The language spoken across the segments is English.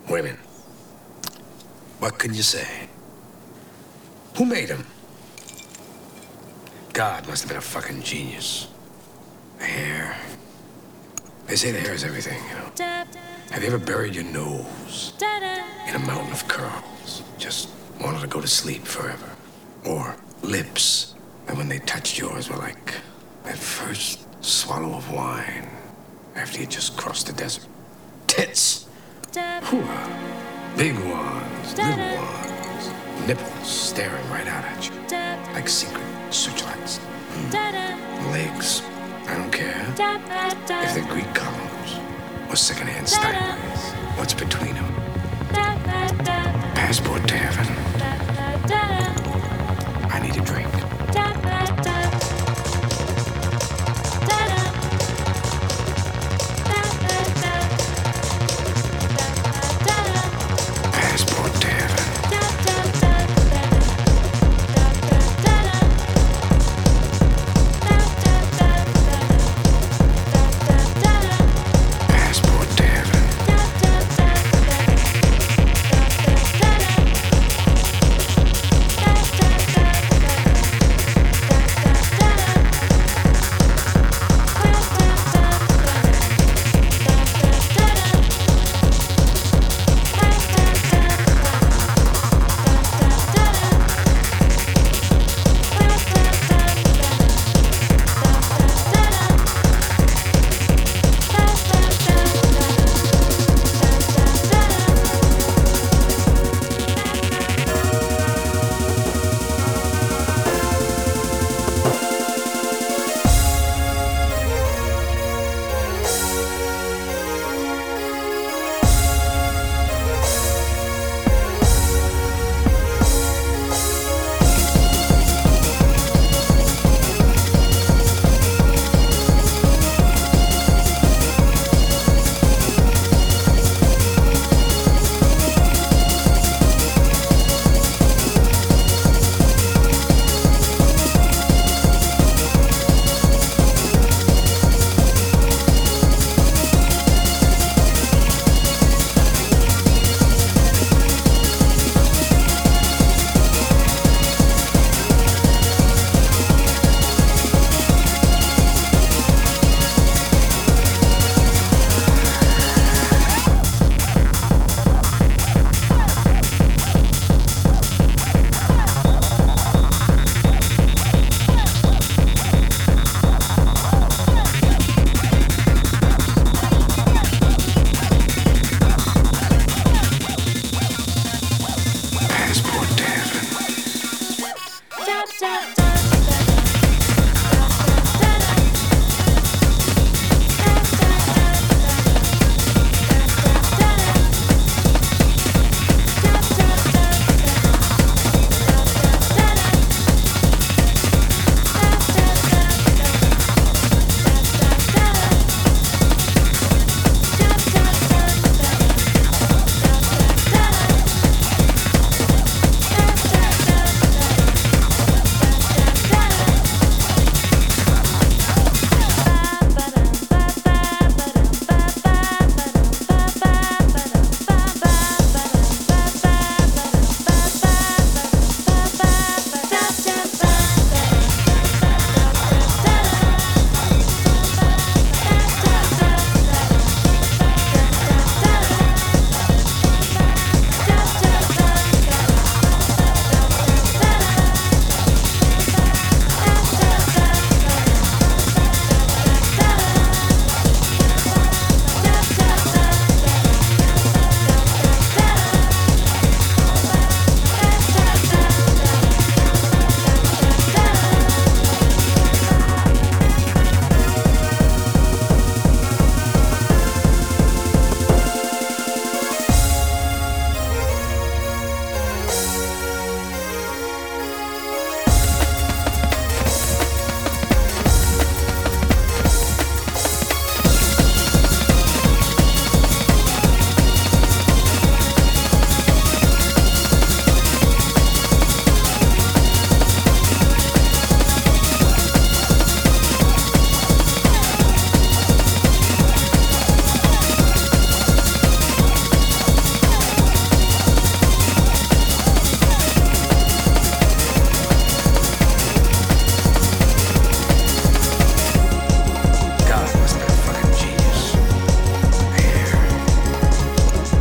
Women. What can you say? Who made them? God must have been a fucking genius. The hair. They say the hair is everything, you know. Have you ever buried your nose in a mountain of curls? Just wanted to go to sleep forever. Or lips that when they touched yours were like that first swallow of wine after you just crossed the desert. Tits. Whew. Big ones, little ones. Nipples staring right out at you like secret searchlights. Legs. I don't care if they're Greek columns or secondhand Steinways. What's between them? Passport to heaven. I need a drink. Passport to heaven. Passport to heaven.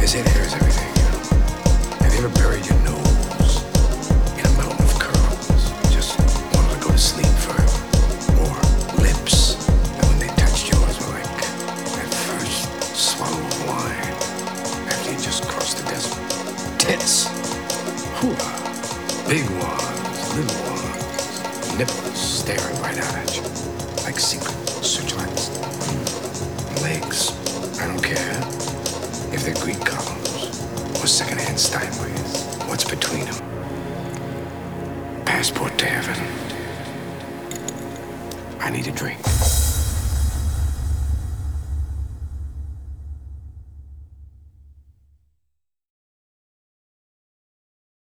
say the hair is everything, you know. Have you ever buried your nose in a mountain of curls? Just wanted to go to sleep forever. Or lips that when they touched yours were like that first swallow of wine after you just crossed the desert. Tits. Whew. Big ones, little ones, nipples staring right out at you like secret searchlights. Legs, I don't care if they're Greek columns or secondhand Steinways. What's between them? Passport to heaven. I need a drink.